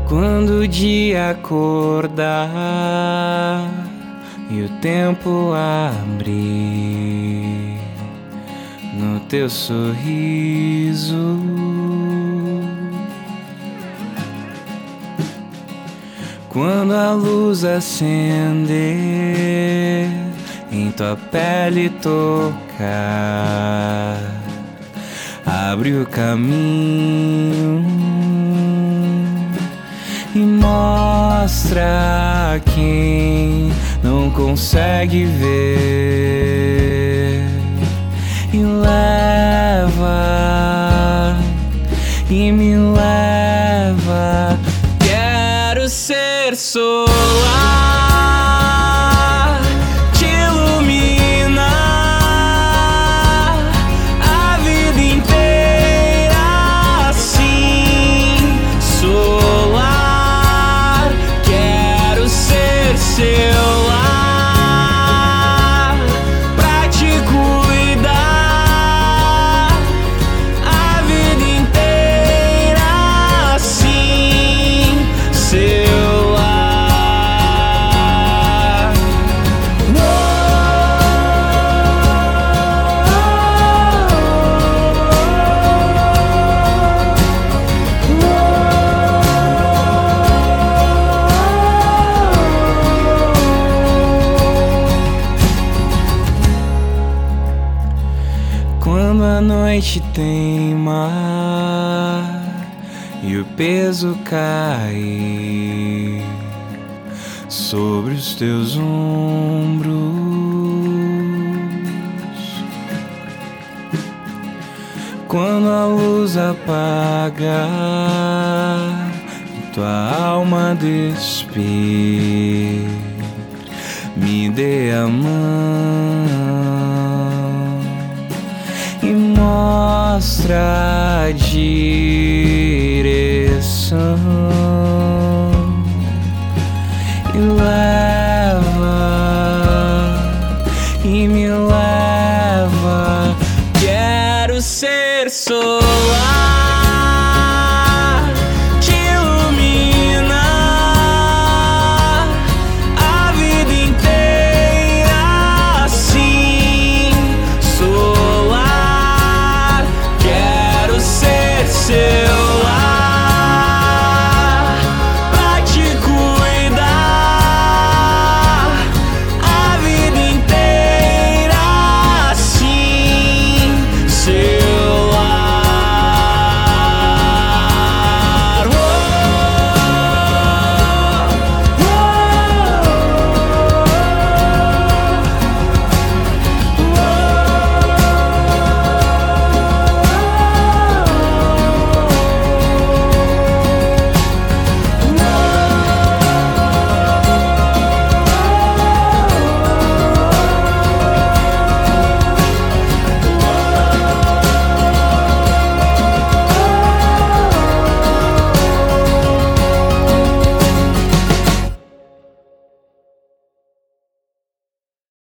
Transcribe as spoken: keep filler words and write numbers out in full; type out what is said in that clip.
Quando o dia acordar e o tempo abrir no teu sorriso, quando a luz acender em tua pele tocar, abre o caminho e mostra a quem não consegue ver, e leva, e me leva. Quero ser solar, te iluminar a vida inteira assim. Solar, quero ser seu lar, pra te cuidar a vida inteira assim. Seu lar. Quando a noite tem mar e o peso cai sobre os teus ombros, quando a luz apaga e tua alma despir, me dê a mão e mostra de